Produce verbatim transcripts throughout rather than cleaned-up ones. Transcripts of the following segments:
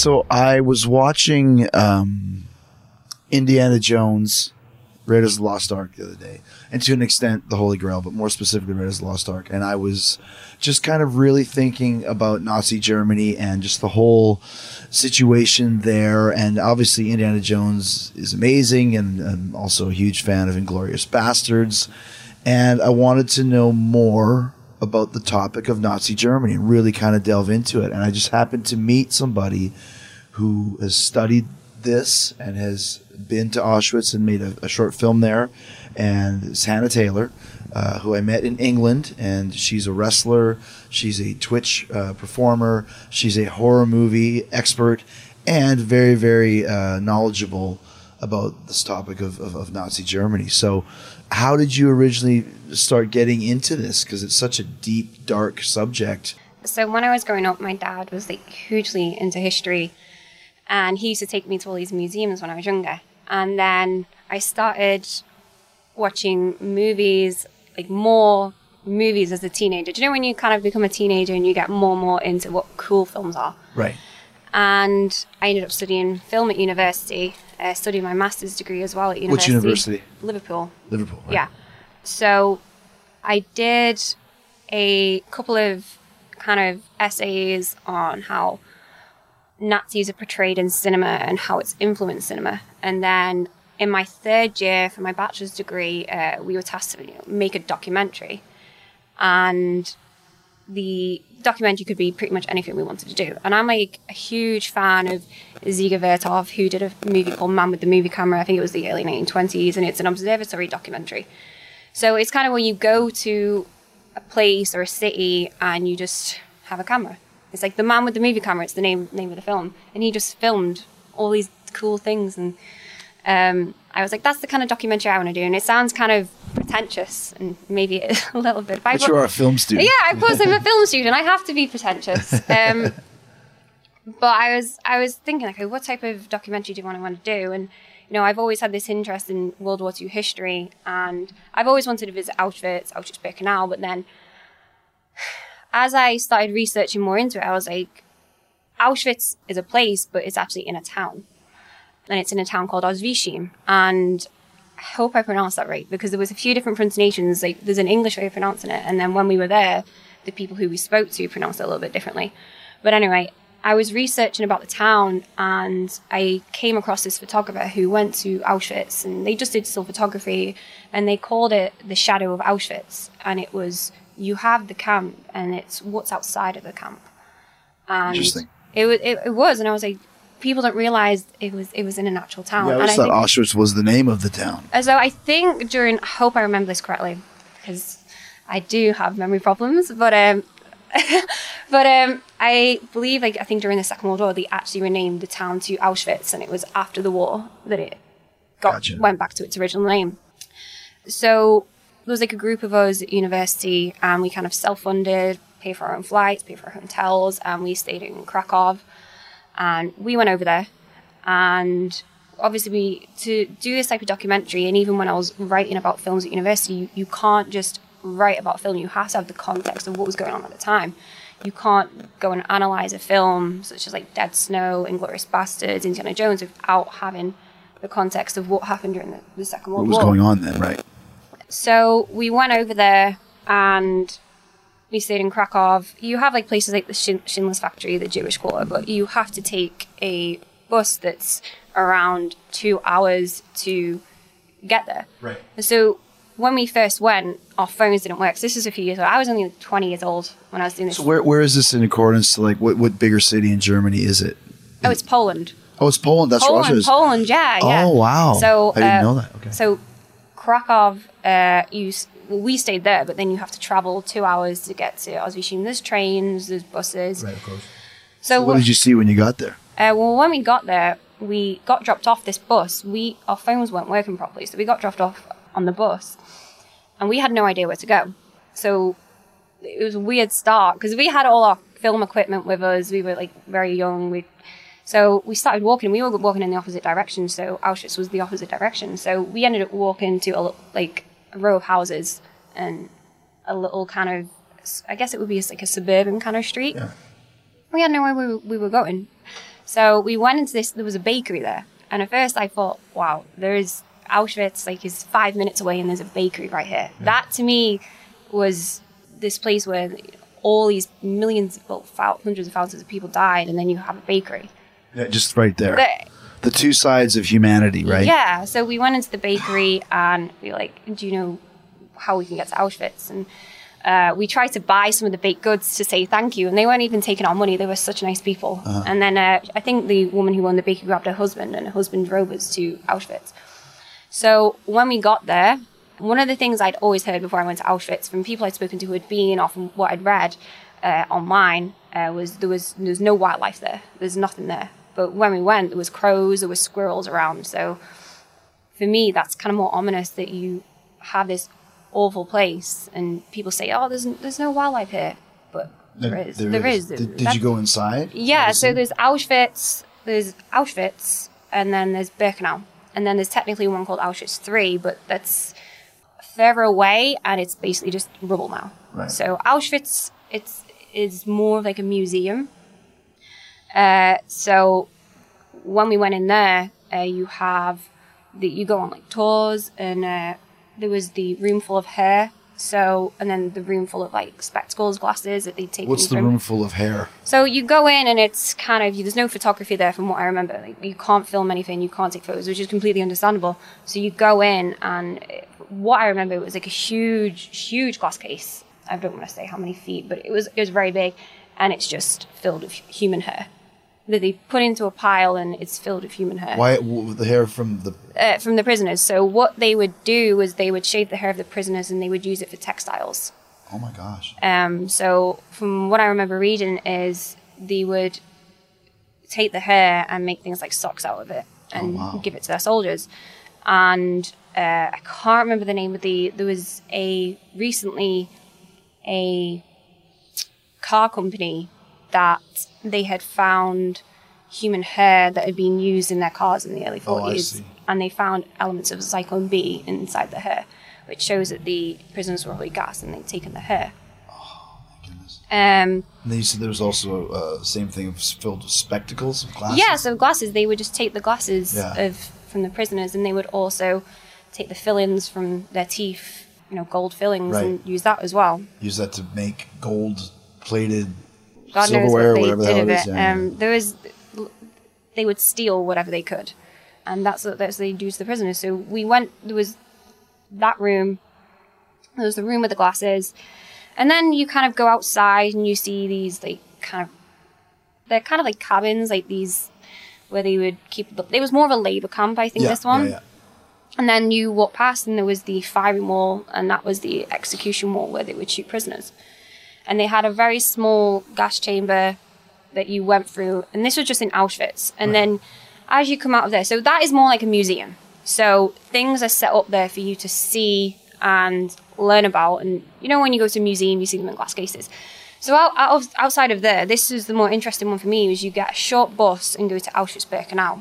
So I was watching um, Indiana Jones, Raiders of the Lost Ark the other day, and to an extent the Holy Grail, but more specifically Raiders of the Lost Ark. And I was just kind of really thinking about Nazi Germany and just the whole situation there. And obviously Indiana Jones is amazing, and I'm also a huge fan of Inglourious Bastards. And I wanted to know more about the topic of Nazi Germany and really kind of delve into it. And I just happened to meet somebody who has studied this and has been to Auschwitz and made a, a short film there, and it's Hannah Taylor, uh, who I met in England, and she's a wrestler, she's a Twitch uh, performer, she's a horror movie expert, and very, very uh, knowledgeable about this topic of, of, of Nazi Germany. So how did you originally start getting into this? Because it's such a deep, dark subject. So when I was growing up, my dad was like hugely into history, and he used to take me to all these museums when I was younger. And then I started watching movies, like more movies as a teenager. Do you know when you kind of become a teenager and you get more and more into what cool films are? Right. And I ended up studying film at university, uh, studying my master's degree as well at university. Which university? Liverpool. Liverpool, right. Yeah. So I did a couple of kind of essays on how Nazis are portrayed in cinema and how it's influenced cinema. And then in my third year for my bachelor's degree, uh, we were tasked to, you know, make a documentary. And the documentary could be pretty much anything we wanted to do. And I'm like a huge fan of Dziga Vertov, who did a movie called Man with the Movie Camera. I think it was the early nineteen twenties, and it's an observatory documentary. So it's kind of when you go to a place or a city and you just have a camera. It's like The Man with the Movie Camera, it's the name name of the film. And he just filmed all these cool things. And um, I was like, that's the kind of documentary I want to do. And it sounds kind of pretentious and maybe a little bit. But, but you are a film student. Yeah, of course I'm a film student. I have to be pretentious. Um, but I was I was thinking, like, okay, what type of documentary do I want to want to do? And, you know, I've always had this interest in World War Two history. And I've always wanted to visit Auschwitz, Auschwitz-Birkenau. But then as I started researching more into it, I was like, Auschwitz is a place, but it's actually in a town. And it's in a town called Oswiecim. And I hope I pronounced that right, because there was a few different pronunciations. Like, there's an English way of pronouncing it. And then when we were there, the people who we spoke to pronounced it a little bit differently. But anyway, I was researching about the town, and I came across this photographer who went to Auschwitz, and they just did still photography, and they called it the shadow of Auschwitz. And it was, you have the camp, and it's what's outside of the camp. And Interesting. It was, it, it was, and I was like, people don't realize it was it was in an actual town. Yeah, I and always I thought think, Auschwitz was the name of the town. so I think during, I hope I remember this correctly, because I do have memory problems, but um, but um, I believe, like, I think during the Second World War, they actually renamed the town to Auschwitz, and it was after the war that it got Gotcha. went back to its original name. So there was like a group of us at university, and we kind of self-funded, pay for our own flights, pay for our hotels, and we stayed in Krakow. And we went over there, and obviously we, to do this type of documentary, and even when I was writing about films at university, you, you can't just write about film, you have to have the context of what was going on at the time. You can't go and analyse a film such as like Dead Snow, Inglourious Bastards, Indiana Jones without having the context of what happened during the, the Second World War. What was going on then, right? So we went over there, and we stayed in Krakow. You have like places like the Shin- Schindler's Factory, the Jewish Quarter, but you have to take a bus that's around two hours to get there. Right. So when we first went, our phones didn't work. So this was a few years ago. I was only twenty years old when I was doing this. So where where is this in accordance to, like, what, what bigger city in Germany is it? Oh, it's Poland. Oh, it's Poland. That's Poland, Russia. Poland, yeah, yeah. Oh, wow. So I didn't uh, know that. Okay. So Krakow, uh, you s- well, we stayed there, but then you have to travel two hours to get to Oswiecim. There's trains, there's buses. Right, of course. So, So what did you see when you got there? Uh, well, when we got there, we got dropped off this bus. We our phones weren't working properly, so we got dropped off on the bus, and we had no idea where to go. So it was a weird start, because we had all our film equipment with us. We were like very young. We so we started walking. We were walking in the opposite direction. So Auschwitz was the opposite direction. So we ended up walking to a like a row of houses and a little kind of, I guess it would be like a suburban kind of street. Yeah. We had no idea where we, we were going. So we went into this, there was a bakery there. And at first I thought, wow, there is Auschwitz, like, is five minutes away and there's a bakery right here. Yeah. That to me was this place where all these millions, well, hundreds of thousands of people died, and then you have a bakery. Yeah, just right there. The, the two sides of humanity, right? Yeah. So we went into the bakery and we were like, do you know how we can get to Auschwitz? And uh, we tried to buy some of the baked goods to say thank you, and they weren't even taking our money. They were such nice people. Uh-huh. And then uh, I think the woman who owned the bakery grabbed her husband, and her husband drove us to Auschwitz. So when we got there, one of the things I'd always heard before I went to Auschwitz from people I'd spoken to who had been, or from what I'd read uh, online, uh, was there was there was no wildlife there. There's nothing there. But when we went, there was crows, there was squirrels around. So for me, that's kind of more ominous that you have this awful place and people say, oh, there's there's no wildlife here. But there is. There, there is. is. Did, did you go inside? Yeah, obviously? So there's Auschwitz, there's Auschwitz, and then there's Birkenau. And then there's technically one called Auschwitz three, but that's further away, and it's basically just rubble now. Right. So Auschwitz, it's is more like a museum. Uh, so when we went in there, uh, you have the you go on like tours, and uh, there was the room full of hair. So and then the room full of like spectacles, glasses that they take. What's the from. room full of hair? So you go in, and it's kind of there's no photography there, from what I remember. Like, you can't film anything, you can't take photos, which is completely understandable. So you go in, and what I remember was like a huge, huge glass case. I don't want to say how many feet, but it was it was very big, and it's just filled with human hair that they put into a pile, and it's filled with human hair. Why the hair from the uh, from the prisoners? So what they would do was they would shave the hair of the prisoners, and they would use it for textiles. Oh my gosh! Um. So from what I remember reading is they would take the hair and make things like socks out of it and oh, wow. give it to their soldiers. And uh, I can't remember the name of the. There was a recently a car company that they had found human hair that had been used in their cars in the early forties. Oh, and they found elements of Zyklon B inside the hair, which shows that the prisoners were really gassed and they'd taken the hair. Oh, my goodness. Um, and then you said there was also the uh, same thing filled with spectacles, glasses? Yeah, so glasses. They would just take the glasses yeah. of from the prisoners, and they would also take the fillings from their teeth, you know, gold fillings, right. and use that as well. Use that to make gold-plated God silverware, knows what whatever they the did hell of it is. it. Yeah, um, yeah. there was, they would steal whatever they could, and that's what that's what they do to the prisoners. So we went. There was that room. There was the room with the glasses, and then you kind of go outside and you see these like kind of they're kind of like cabins, like these where they would keep. It was more of a labor camp, I think. Yeah, this one. Yeah, yeah. And then you walk past, and there was the firing wall, and that was the execution wall where they would shoot prisoners. And they had a very small gas chamber that you went through, and this was just in Auschwitz. And right. then as you come out of there, so that is more like a museum. So things are set up there for you to see and learn about. And you know, when you go to a museum, you see them in glass cases. So out, out of, outside of there, this is the more interesting one for me, is you get a short bus and go to Auschwitz-Birkenau.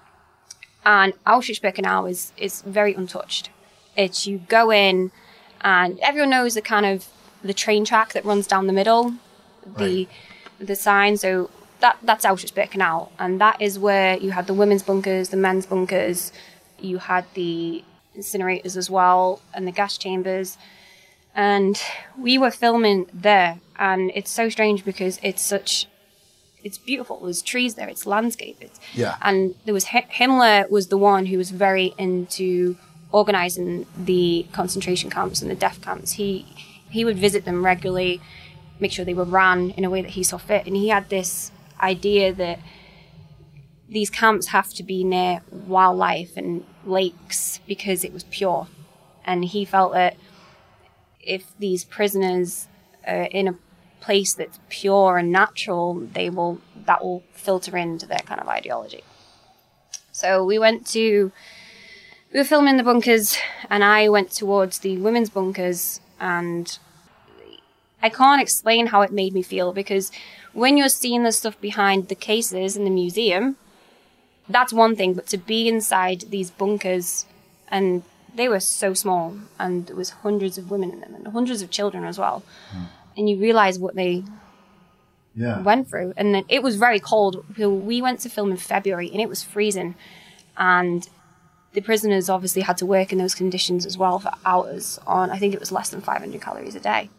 And Auschwitz-Birkenau is, is very untouched. It's you go in, and everyone knows the kind of the train track that runs down the middle, the right. the sign. So that that's Auschwitz-Birkenau, and that is where you had the women's bunkers, the men's bunkers. You had the incinerators as well, and the gas chambers. And we were filming there, and it's so strange because it's such, it's beautiful. There's trees there, it's landscape. It's, yeah. And there was Himmler was the one who was very into organizing the concentration camps and the death camps. He he would visit them regularly, make sure they were ran in a way that he saw fit, and he had this idea that these camps have to be near wildlife and lakes because it was pure, and he felt that if these prisoners are in a place that's pure and natural, they will that will filter into their kind of ideology. So we went to we were filming the bunkers, and I went towards the women's bunkers, and I can't explain how it made me feel, because when you're seeing the stuff behind the cases in the museum, that's one thing, but to be inside these bunkers, and they were so small, and there was hundreds of women in them, and hundreds of children as well. Mm. And you realize what they yeah. went through. And then it was very cold. We went to film in February and it was freezing. And the prisoners obviously had to work in those conditions as well for hours on, I think it was less than five hundred calories a day.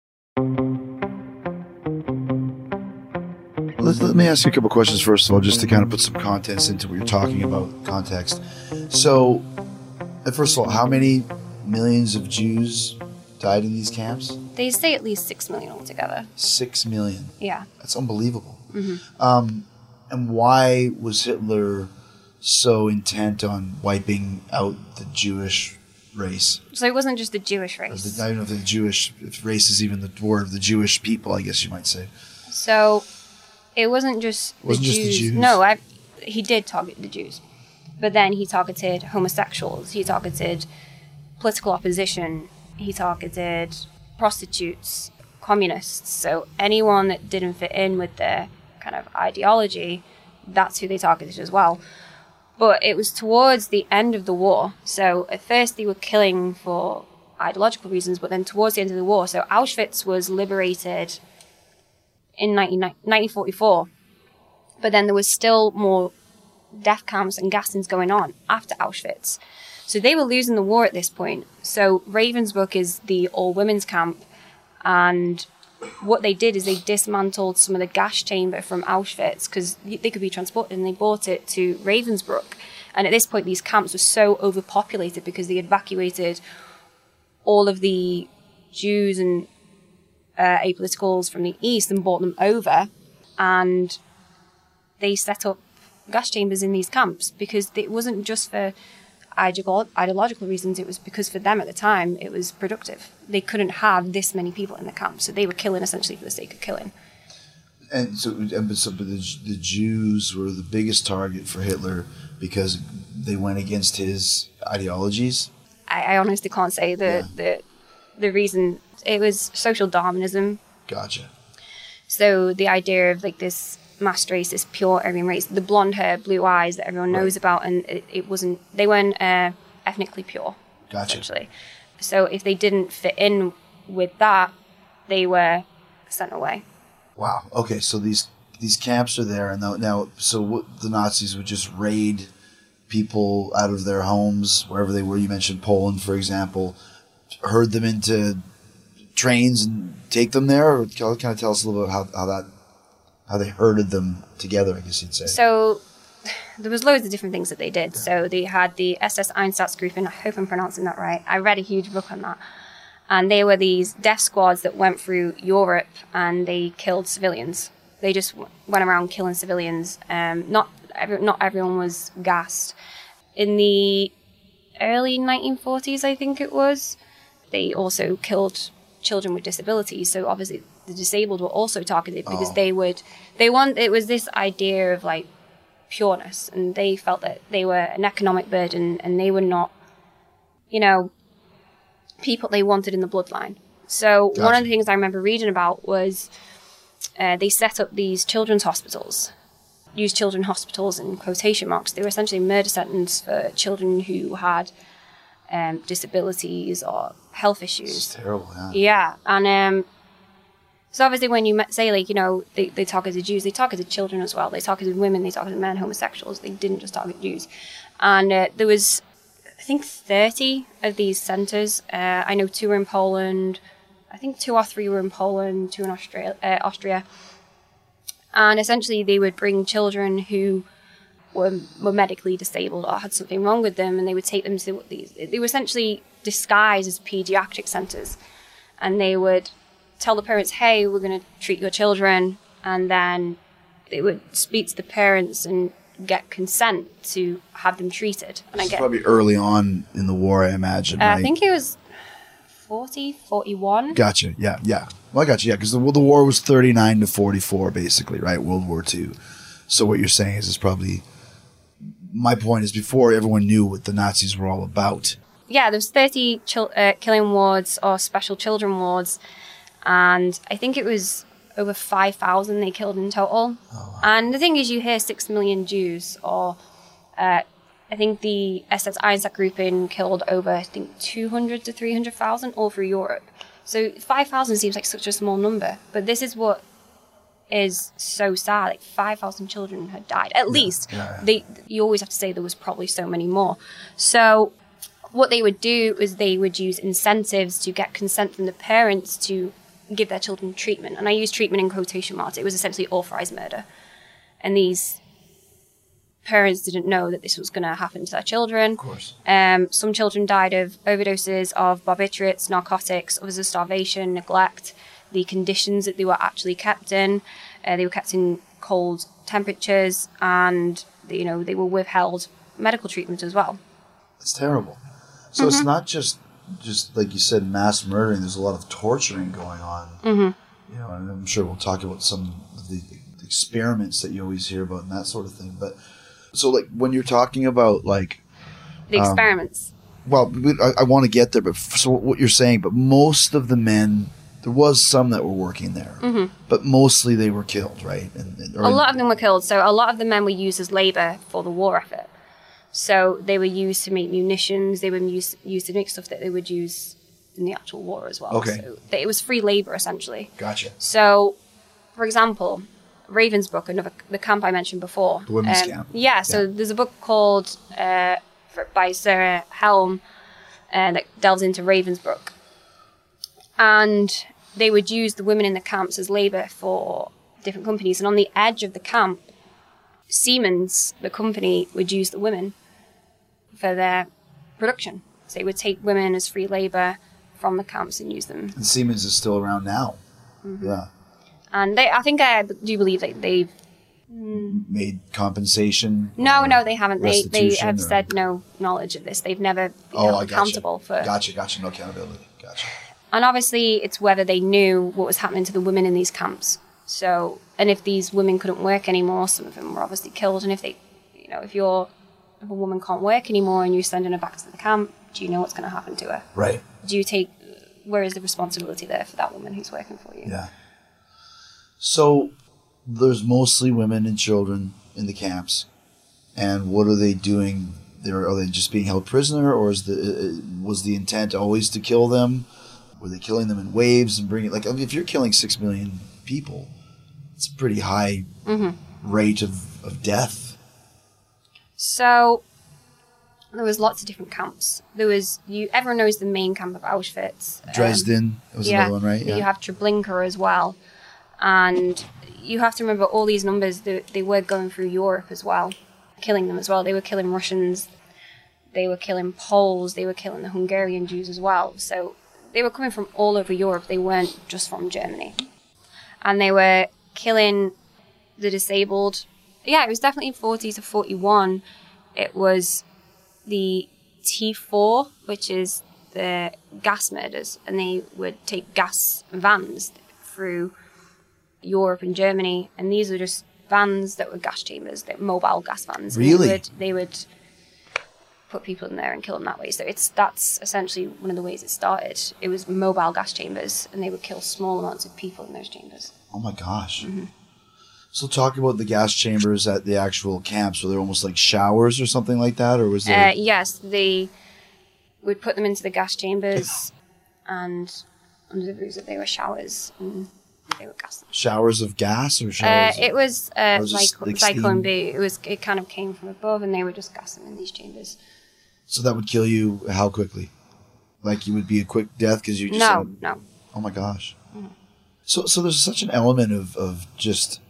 Let, let me ask you a couple questions first of all, just to kind of put some context into what you're talking about, context. So, first of all, how many millions of Jews died in these camps? They say at least six million altogether. Six million. Yeah. That's unbelievable. Mm-hmm. Um, and why was Hitler so intent on wiping out the Jewish race? So it wasn't just the Jewish race. The, I don't know if the Jewish if race is even the word, the Jewish people, I guess you might say. So it wasn't just it wasn't the just Jews. the Jews. No, I, he did target the Jews. But then he targeted homosexuals. He targeted political opposition. He targeted prostitutes, communists. So anyone that didn't fit in with their kind of ideology, that's who they targeted as well. But it was towards the end of the war. So at first they were killing for ideological reasons, but then towards the end of the war, so Auschwitz was liberated in nineteen forty-four. But then there was still more death camps and gassings going on after Auschwitz. So they were losing the war at this point. So Ravensbrück is the all-women's camp, and what they did is they dismantled some of the gas chamber from Auschwitz because they could be transported, and they brought it to Ravensbrück. And at this point, these camps were so overpopulated because they evacuated all of the Jews and uh, apoliticals from the east and brought them over, and they set up gas chambers in these camps because it wasn't just for ideological reasons. It was because for them at the time it was productive. They couldn't have this many people in the camp, so they were killing essentially for the sake of killing. And so, and so but the, the Jews were the biggest target for Hitler because they went against his ideologies. I, I honestly can't say the, Yeah. the the reason. It was social Darwinism. Gotcha. So the idea of like this masked race, this pure Aryan race, the blonde hair, blue eyes that everyone knows Right. about, and it, it wasn't. They weren't uh, ethnically pure. Gotcha. Essentially. So if they didn't fit in with that, they were sent away. Wow. Okay, so these these camps are there, and now, now so what, the Nazis would just raid people out of their homes wherever they were. You mentioned Poland, for example, herd them into trains and take them there. Or can you kind of tell us a little bit how how that how they herded them together, I guess you'd say. So there was loads of different things that they did. So they had the S S Einsatzgruppen, I hope I'm pronouncing that right. I read a huge book on that. And they were these death squads that went through Europe and they killed civilians. They just w- went around killing civilians. Um, not every, not everyone was gassed. In the early nineteen forties, I think it was, they also killed children with disabilities. So obviously the disabled were also targeted because Oh. they would, they want, it was this idea of like pureness, and they felt that they were an economic burden and they were not, you know, people they wanted in the bloodline. So Gotcha. one of the things I remember reading about was uh, they set up these children's hospitals, used children hospitals in quotation marks. They were essentially murder centers for children who had um, disabilities or health issues. It's terrible, yeah. Yeah, and um, so obviously when you met- say, like, you know, they, they targeted Jews, they targeted children as well. They targeted women, they targeted men, homosexuals. They didn't just target Jews. And uh, there was, I think, thirty of these centres. Uh, I know two were in Poland. I think two or three were in Poland, two in Austria. Uh, Austria. And essentially they would bring children who were, were medically disabled or had something wrong with them, and they would take them to these. They were essentially disguised as paediatric centres. And they would tell the parents, hey, we're going to treat your children. And then they would speak to the parents and get consent to have them treated. And I It's get, probably early on in the war, I imagine, uh, right? I think it was forty, forty-one. Gotcha. Yeah, yeah. Well, I got you. Yeah, because the, well, the war was thirty-nine to forty-four, basically, right? World War Two. So what you're saying is, it's probably, my point is, before everyone knew what the Nazis were all about. Yeah, there's thirty chil- uh, killing wards or special children wards, and I think it was over five thousand they killed in total. Oh, wow. And the thing is, you hear six million Jews, or uh, I think the S S Einsatzgruppen killed over, I think, two hundred to three hundred thousand all through Europe. So five thousand seems like such a small number, but this is what is so sad. Like five thousand children had died, at yeah, least. Yeah, yeah. They, you always have to say there was probably so many more. So what they would do is they would use incentives to get consent from the parents to give their children treatment. And I use treatment in quotation marks. It was essentially authorized murder. And these parents didn't know that this was going to happen to their children. Of course. Um, some children died of overdoses of barbiturates, narcotics, others of starvation, neglect, the conditions that they were actually kept in. Uh, they were kept in cold temperatures, and you know they were withheld medical treatment as well. It's terrible. So mm-hmm. it's not just just like you said, mass murdering. There's a lot of torturing going on. Mm-hmm. You know, and I'm sure we'll talk about some of the experiments that you always hear about and that sort of thing. But so, like when you're talking about like the experiments. Um, well, I, I want to get there, but f- so what you're saying, but most of the men. There was some that were working there, mm-hmm. but mostly they were killed, right? And, and, a lot of them were killed. So a lot of the men were used as labor for the war effort. So they were used to make munitions. They were used, used to make stuff that they would use in the actual war as well. Okay. So it was free labor, essentially. Gotcha. So, for example, Ravensbrück, another the camp I mentioned before. The women's um, camp. Yeah, so yeah. There's a book called uh, for, by Sarah Helm uh, that delves into Ravensbrück. And they would use the women in the camps as labor for different companies. And on the edge of the camp, Siemens, the company, would use the women for their production. So they would take women as free labor from the camps and use them. And Siemens is still around now. Mm-hmm. Yeah. And they, I think I do believe that they've mm, made compensation. No, no, they haven't. They they have or... said no knowledge of this. They've never been oh, held accountable gotcha. for. Gotcha, gotcha. No accountability. Gotcha. And obviously, it's whether they knew what was happening to the women in these camps. So, and if these women couldn't work anymore, some of them were obviously killed. And if they, you know, if you're, if a woman can't work anymore and you're sending her back to the camp, do you know what's going to happen to her? Right. Do you take, where is the responsibility there for that woman who's working for you? Yeah. So, there's mostly women and children in the camps. And what are they doing? They're, are they just being held prisoner, or is the was the intent always to kill them? Were they killing them in waves and bringing like I mean, if you're killing six million people, it's a pretty high mm-hmm. rate of, of death. So there was lots of different camps. There was you. Everyone knows the main camp of Auschwitz. Dresden um, was yeah, another one, right? Yeah. You have Treblinka as well, and you have to remember all these numbers. They, they were going through Europe as well, killing them as well. They were killing Russians. They were killing Poles. They were killing the Hungarian Jews as well. So. They were coming from all over Europe. They weren't just from Germany. And they were killing the disabled. Yeah, it was definitely forty to forty-one. It was the T four, which is the gas murders. And they would take gas vans through Europe and Germany. And these were just vans that were gas chambers, that mobile gas vans. Really? They would, they would put people in there and kill them that way. So it's that's essentially one of the ways it started. It was mobile gas chambers, and they would kill small amounts of people in those chambers. Oh my gosh. Mm-hmm. So talk about the gas chambers at the actual camps. Were they almost like showers or something like that? Or was there... Uh, yes, they would put them into the gas chambers, and under the ruse that they were showers, and they would gas them. Showers of gas or showers? Uh, it was uh, was like, like Zyklon B. It was. It kind of came from above, and they would just gas them in these chambers. So that would kill you how quickly? Like you would be a quick death because you just... No, had... no. Oh my gosh. Mm. So so there's such an element of, of just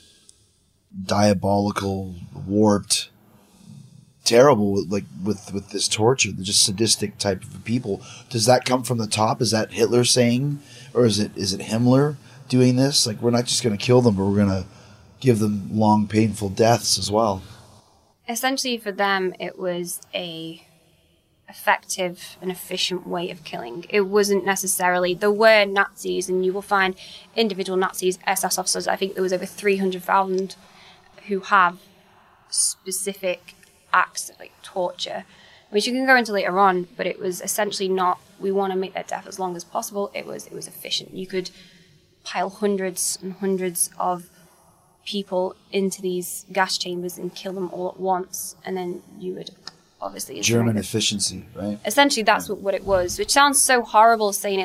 diabolical, warped, terrible, like with, with this torture, the just sadistic type of people. Does that come from the top? Is that Hitler saying? Or is it is it Himmler doing this? Like, we're not just going to kill them, but we're going to give them long, painful deaths as well. Essentially for them, it was a effective and efficient way of killing. It wasn't necessarily, there were Nazis, and you will find individual Nazis, S S officers. I think there was over three hundred thousand who have specific acts of like torture, which you can go into later on, but it was essentially not, we want to make their death as long as possible. It was, it was efficient. You could pile hundreds and hundreds of people into these gas chambers and kill them all at once, and then you would obviously... German efficiency, right? Essentially, that's what, what it was, which sounds so horrible saying it like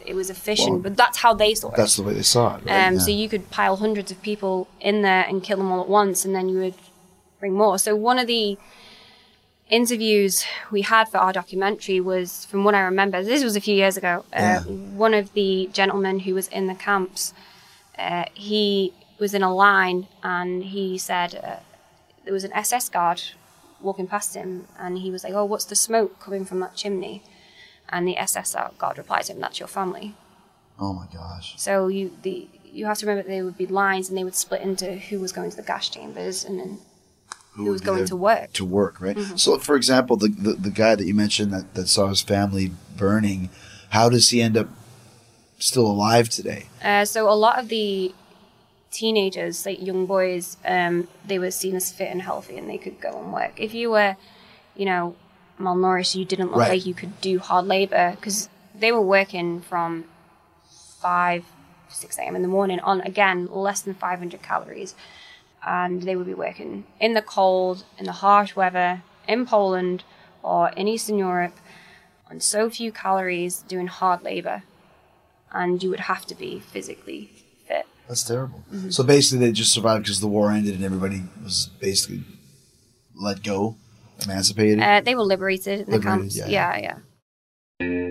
it was efficient, Well, but that's how they saw it. That's the way they saw it. Right? Um, Yeah. So you could pile hundreds of people in there and kill them all at once, and then you would bring more. So one of the interviews we had for our documentary was, from what I remember, this was a few years ago, uh, Yeah. one of the gentlemen who was in the camps, uh, he was in a line, and he said uh, there was an S S guard walking past him, and he was like, oh, what's the smoke coming from that chimney? And the S S guard replied to him, that's your family. Oh my gosh. So you the you have to remember that there would be lines, and they would split into who was going to the gas chambers and then who, would was be going there to work. To work, right? Mm-hmm. So, for example, the, the the guy that you mentioned that, that saw his family burning, how does he end up still alive today? Uh, so a lot of the teenagers, like young boys, um, they were seen as fit and healthy, and they could go and work. If you were, you know, malnourished, you didn't look Right. like you could do hard labor, because they were working from five, six a.m. in the morning on, again, less than five hundred calories. And they would be working in the cold, in the harsh weather, in Poland or in Eastern Europe, on so few calories, doing hard labor. And you would have to be physically fit. That's terrible. Mm-hmm. So basically, they just survived because the war ended and everybody was basically let go, emancipated. Uh, they were liberated in the Liberated, camps. yeah, Yeah, yeah. yeah.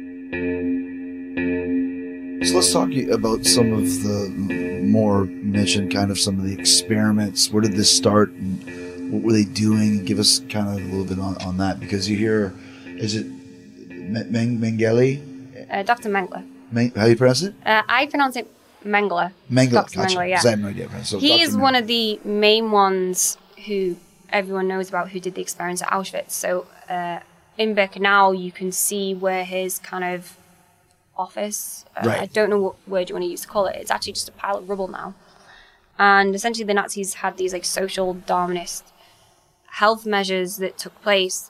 So let's talk about some of the more, you mentioned kind of some of the experiments. Where did this start and what were they doing? Give us kind of a little bit on, on that, because you hear, is it Meng- Mengele? Uh, Doctor Mengele. Meng- how do you pronounce it? Uh, I pronounce it Mengele. Mengele, Doctor gotcha. Mengele, yeah. 'Cause I have no idea. So He Doctor is Mengele. one of the main ones who everyone knows about, who did the experiments at Auschwitz. So uh, in Birkenau, you can see where his kind of office, uh, Right. I don't know what word you want to use to call it, it's actually just a pile of rubble now. And essentially the Nazis had these like social Darwinist health measures that took place,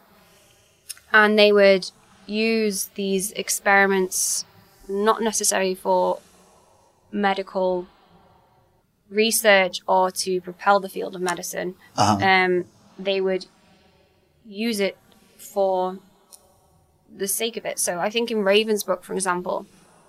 and they would use these experiments not necessarily for medical research or to propel the field of medicine. Uh-huh. Um, they would use it for the sake of it. So I think in Ravensbrück, for example,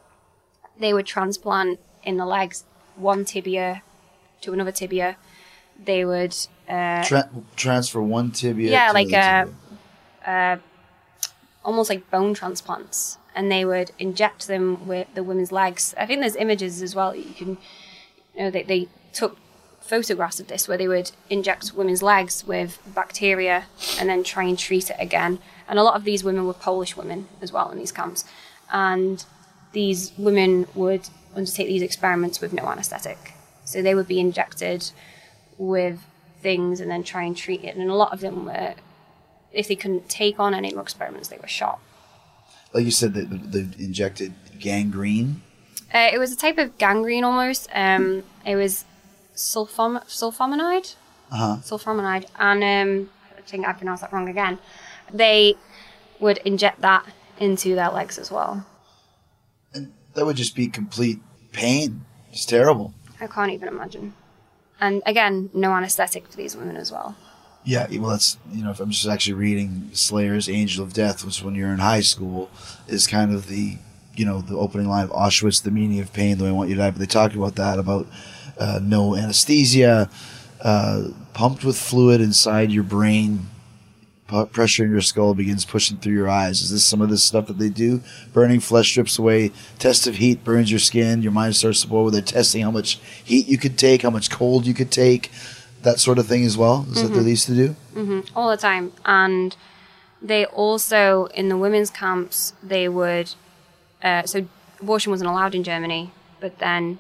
they would transplant in the legs one tibia to another tibia. They would uh, Tra- transfer one tibia. yeah, to like the uh, tibia. almost like bone transplants, and they would inject them with the women's legs. I think there's images as well. You can, you know, they, they took photographs of this where they would inject women's legs with bacteria and then try and treat it again. And a lot of these women were Polish women as well in these camps. And these women would undertake these experiments with no anesthetic. So they would be injected with things and then try and treat it. And a lot of them were, if they couldn't take on any more experiments, they were shot. Like you said, they, they injected gangrene. Uh, it was a type of gangrene almost. Um, it was sulfam- sulfominide. Uh-huh. Sulfominide. And um, I think I pronounced that wrong again. They would inject that into their legs as well. And that would just be complete pain. It's terrible. I can't even imagine. And again, no anesthetic for these women as well. Yeah, well, that's, you know, if I'm just actually reading Slayer's Angel of Death, which when you're in high school is kind of the, you know, the opening line of Auschwitz, the meaning of pain, the way I want you to die. But they talked about that, about uh, no anesthesia, uh, pumped with fluid inside your brain, pu- pressure in your skull begins pushing through your eyes. Is this some of this stuff that they do? Burning flesh strips away, test of heat burns your skin, your mind starts to boil. They're testing how much heat you could take, how much cold you could take, that sort of thing as well. Is Mm-hmm. that what they used to do? Mm-hmm. All the time. And they also, in the women's camps, they would, uh, so abortion wasn't allowed in Germany, but then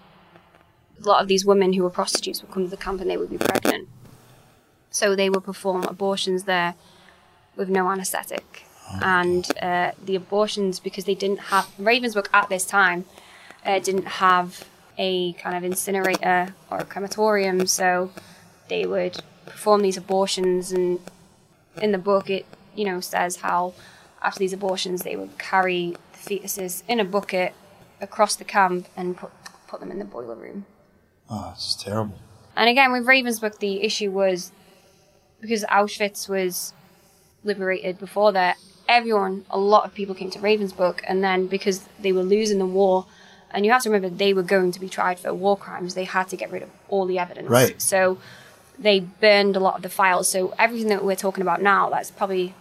a lot of these women who were prostitutes would come to the camp and they would be pregnant. So they would perform abortions there with no anesthetic. Oh, and uh, the abortions, because they didn't have, Ravensbrück at this time uh, didn't have a kind of incinerator or a crematorium, so they would perform these abortions, and in the book it, you know, says how after these abortions they would carry the fetuses in a bucket across the camp and put, put them in the boiler room. Oh, it's just terrible. And again, with Ravensbrück, the issue was because Auschwitz was liberated before that, everyone, a lot of people came to Ravensbrück, and then because they were losing the war, and you have to remember they were going to be tried for war crimes, they had to get rid of all the evidence. Right. So they burned a lot of the files. So everything that we're talking about now, that's probably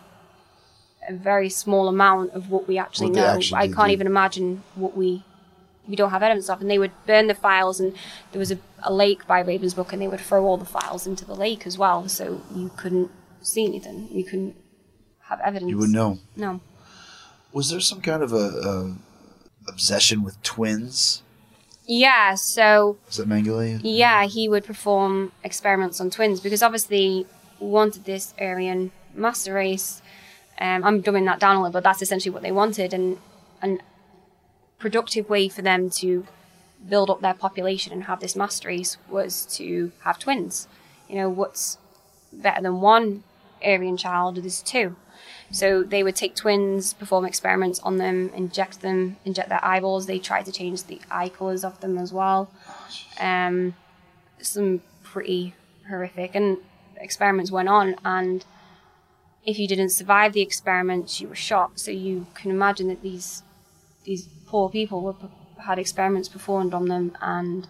a very small amount of what we actually What they know. actually I did, can't yeah. even imagine what we we don't have evidence of. And they would burn the files, and there was a, a lake by Ravensbrück, and they would throw all the files into the lake as well, so you couldn't see anything. You couldn't have evidence. You would know. No. Was there some kind of a, a obsession with twins? Yeah, so Was that Mengele? yeah, he would perform experiments on twins because obviously we wanted this Aryan master race. Um, I'm dumbing that down a little, but that's essentially what they wanted, and an productive way for them to build up their population and have this master race was to have twins. You know, what's better than one Aryan child? There's two. So they would take twins, perform experiments on them, inject them, inject their eyeballs. They tried to change the eye colours of them as well. Um, some pretty horrific and experiments went on, and if you didn't survive the experiments, you were shot. So you can imagine that these these poor people were had experiments performed on them, and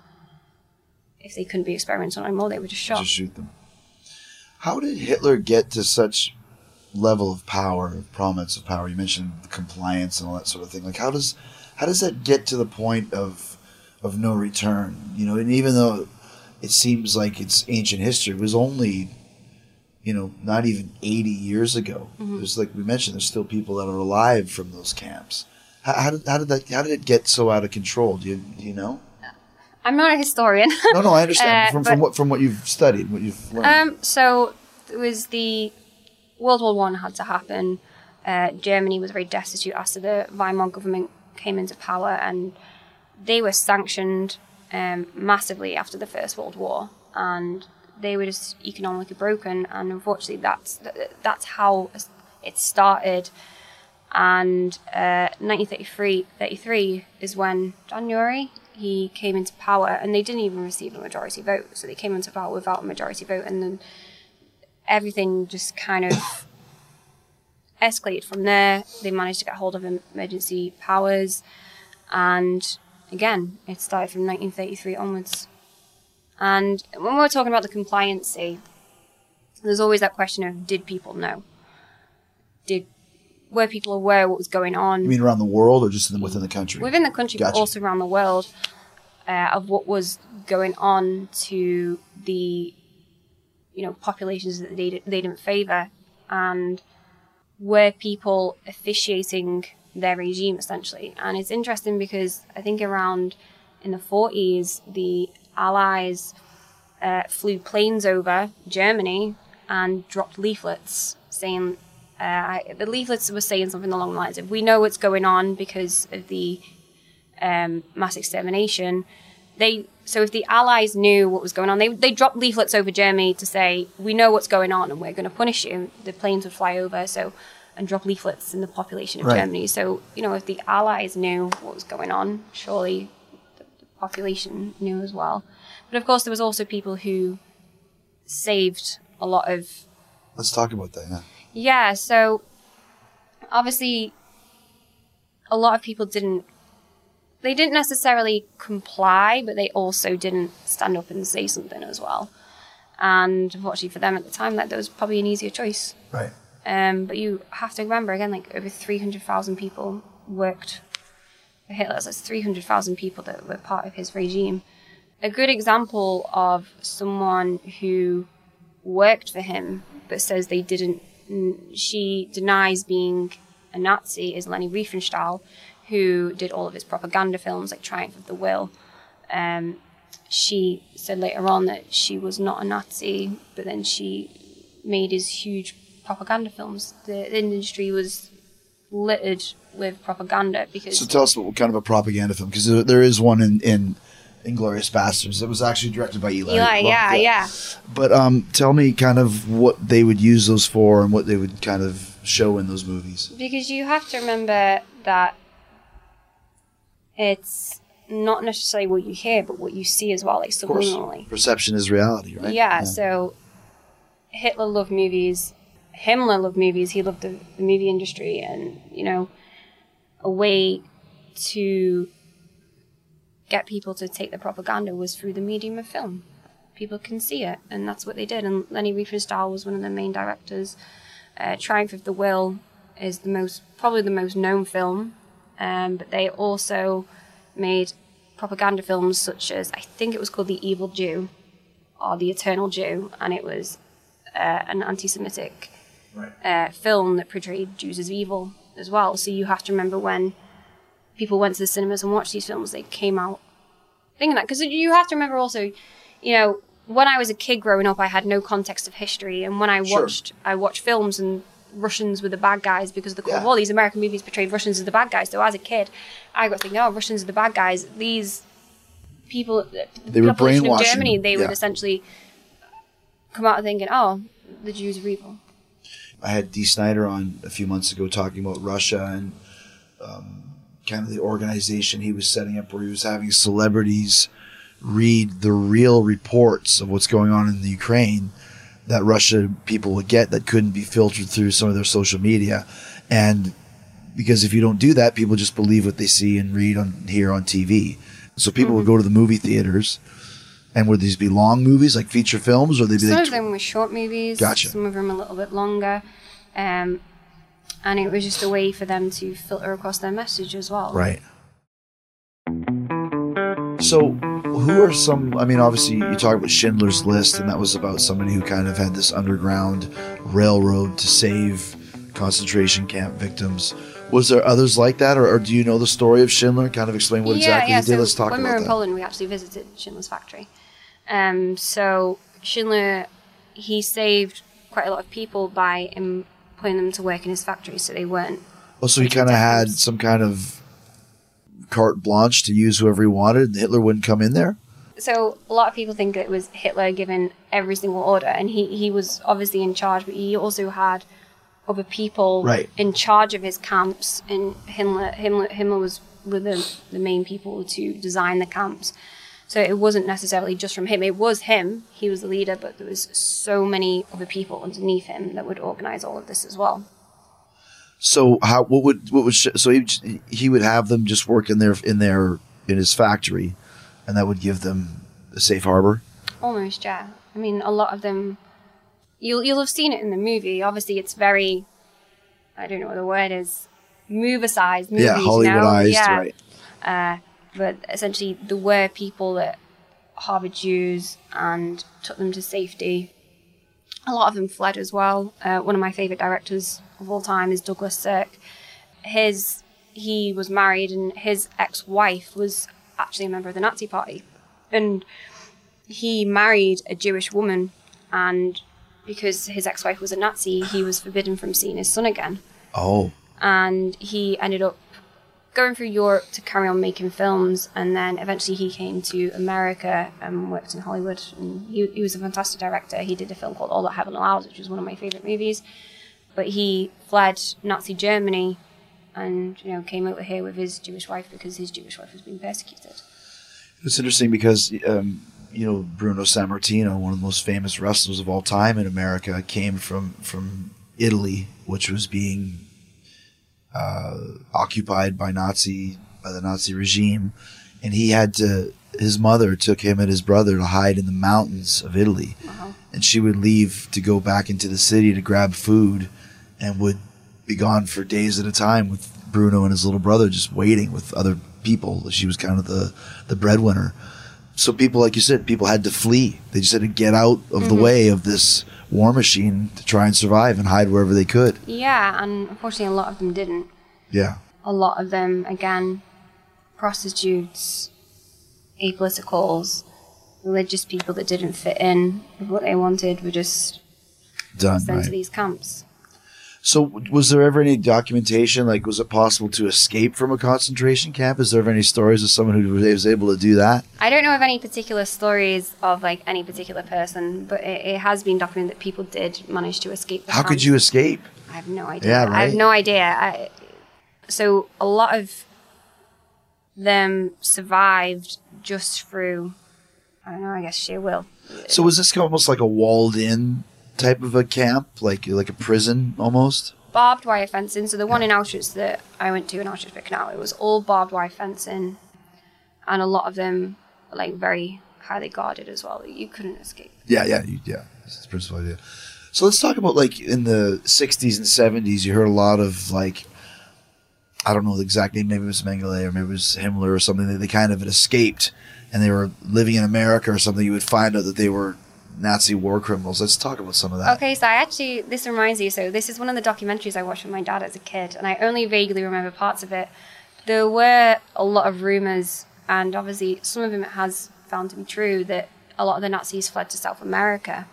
if they couldn't be experimented on anymore, they were just shot. Just shoot them. How did Hitler get to such level of power, of prominence of power? You mentioned compliance and all that sort of thing. Like, how does how does that get to the point of of no return? You know, and even though it seems like it's ancient history, it was only, you know, not even eighty years ago. Mm-hmm. There's, like we mentioned, there's still people that are alive from those camps. How, how did how did that how did it get so out of control? Do you do you know? I'm not a historian. No, no, I understand Uh, from but- from what from what you've studied, what you've learned. Um, so it was the World War One had to happen. Uh, Germany was very destitute after the Weimar government came into power, and they were sanctioned um, massively after the First World War, and they were just economically broken. And unfortunately, that's that's how it started. And uh, nineteen thirty-three, thirty-three is when January he came into power, and they didn't even receive a majority vote. So they came into power without a majority vote, and then everything just kind of escalated from there. They managed to get hold of emergency powers, and again, it started from nineteen thirty-three onwards. And when we're talking about the compliancy, there's always that question of, did people know? Did were people aware of what was going on? You mean around the world or just in the, within the country? Within the country, Gotcha. but also around the world, uh, of what was going on to the, you know, populations that they they didn't favour, and were people officiating their regime essentially. And it's interesting because I think around in the forties, the Allies uh, flew planes over Germany and dropped leaflets saying. Uh, the leaflets were saying something along the lines of, we know what's going on because of the um, mass extermination. They So if the Allies knew what was going on, they they dropped leaflets over Germany to say, we know what's going on and we're going to punish you. The planes would fly over so and drop leaflets in the population of Right. Germany. So, you know, if the Allies knew what was going on, surely the, the population knew as well. But of course, there was also people who saved a lot of... Let's talk about that, yeah. Yeah, so obviously a lot of people didn't, they didn't necessarily comply, but they also didn't stand up and say something as well. And unfortunately for them at the time, that, that was probably an easier choice. Right. Um, but you have to remember, again, like over three hundred thousand people worked for Hitler. So that's three hundred thousand people that were part of his regime. A good example of someone who worked for him but says they didn't, she denies being a Nazi, is Leni Riefenstahl, who did all of his propaganda films like Triumph of the Will. Um, she said later on that she was not a Nazi, but then she made his huge propaganda films. The, the industry was littered with propaganda because... So tell us what kind of a propaganda film, because there, there is one in, in Inglourious Basterds that was actually directed by Eli. Eli, Roth, yeah, yeah. But um, tell me kind of what they would use those for and what they would kind of show in those movies. Because you have to remember that it's not necessarily what you hear, but what you see as well, like Of course, subliminally. perception is reality, right? Yeah, so Hitler loved movies. Himmler loved movies. He loved the, the movie industry, and you know, a way to get people to take the propaganda was through the medium of film. People can see it, and that's what they did. And Leni Riefenstahl was one of the main directors. Uh, Triumph of the Will is the most, probably the most known film, um, but they also made propaganda films such as, I think it was called The Evil Jew or The Eternal Jew, and it was uh, an anti-Semitic right. uh, film that portrayed Jews as evil as well. So you have to remember when people went to the cinemas and watched these films, they came out thinking that. Because you have to remember also, you know, when I was a kid growing up, I had no context of history. And when I watched sure. I watched films and Russians were the bad guys because of the Cold yeah. War. These American movies portrayed Russians as the bad guys. So as a kid, I got thinking, oh, Russians are the bad guys. These people, they the were population brainwashing of Germany, they yeah. would essentially come out thinking, oh, the Jews are evil. I had Dee Snider on a few months ago talking about Russia and um, kind of the organization he was setting up where he was having celebrities read the real reports of what's going on in the Ukraine that Russia people would get that couldn't be filtered through some of their social media. And because if you don't do that, people just believe what they see and read on here on T V. So people mm-hmm. would go to the movie theaters, and would these be long movies like feature films, or they'd be some like of them were short movies, gotcha. Some of them a little bit longer, um, and it was just a way for them to filter across their message as well. Right. So who are some, I mean, obviously you talk about Schindler's List, and that was about somebody who kind of had this underground railroad to save concentration camp victims. Was there others like that, or, or do you know the story of Schindler? Kind of explain what yeah, exactly yeah. he did. So Let's talk when about we were in that. Poland, we actually visited Schindler's factory. Um, so Schindler, he saved quite a lot of people by employing them to work in his factory, so they weren't. Oh, so he kind of had some kind of carte blanche to use whoever he wanted, and Hitler wouldn't come in there? So a lot of people think it was Hitler giving every single order, and he, he was obviously in charge, but he also had other people right. in charge of his camps, and Himmler, Himmler, Himmler was with the, the main people to design the camps. So it wasn't necessarily just from him. It was him. He was the leader, but there was so many other people underneath him that would organize all of this as well. So how? What would? What would? So he he would have them just work in their in their in his factory, and that would give them a safe harbor. Almost, yeah. I mean, a lot of them. You'll you'll have seen it in the movie. Obviously, it's very. I don't know what the word is. Movicized movies. Yeah, Hollywoodized, yeah. right? Uh, but essentially, there were people that harbored Jews and took them to safety. A lot of them fled as well. Uh, one of my favorite directors of all time is Douglas Sirk. His he was married, and his ex-wife was actually a member of the Nazi Party, and he married a Jewish woman, and because his ex-wife was a Nazi, he was forbidden from seeing his son again. Oh. And he ended up going through Europe to carry on making films, and then eventually he came to America and worked in Hollywood. And he, he was a fantastic director. He did a film called All That Heaven Allows, which was one of my favorite movies. But he fled Nazi Germany and, you know, came over here with his Jewish wife because his Jewish wife was being persecuted. It's interesting because, um, you know, Bruno Sammartino, one of the most famous wrestlers of all time in America, came from, from Italy, which was being uh, occupied by Nazi by the Nazi regime, and he had to. His mother took him and his brother to hide in the mountains of Italy, uh-huh. and she would leave to go back into the city to grab food, and would be gone for days at a time with Bruno and his little brother just waiting with other people. She was kind of the the breadwinner. So people, like you said, people had to flee. They just had to get out of mm-hmm. the way of this war machine to try and survive and hide wherever they could. Yeah, and unfortunately a lot of them didn't. Yeah. A lot of them, again, prostitutes, apoliticals, religious people that didn't fit in with what they wanted were just done sent right. to these camps. So was there ever any documentation, like was it possible to escape from a concentration camp? Is there ever any stories of someone who was able to do that? I don't know of any particular stories of like any particular person, but it, it has been documented that people did manage to escape the How camps. could you escape? I have no idea. Yeah, right? I have no idea. I, so a lot of them survived just through, I don't know, I guess sheer will. So was this almost like a walled-in type of a camp, like like a prison almost? Barbed wire fencing. So the one in Auschwitz that I went to in Auschwitz-Birkenau, it was all barbed wire fencing, and a lot of them were like very highly guarded as well. You couldn't escape. Yeah, yeah, you, yeah. That's the principal idea. So let's talk about like in the sixties and seventies. You heard a lot of like, I don't know the exact name. Maybe it was Mengele or maybe it was Himmler or something. They, they kind of had escaped and they were living in America or something. You would find out that they were Nazi war criminals. Let's talk about some of that. Okay, so I actually, this reminds you, so this is one of the documentaries I watched with my dad as a kid, and I only vaguely remember parts of it. There were a lot of rumours, and obviously some of them it has found to be true, that a lot of the Nazis fled to South America.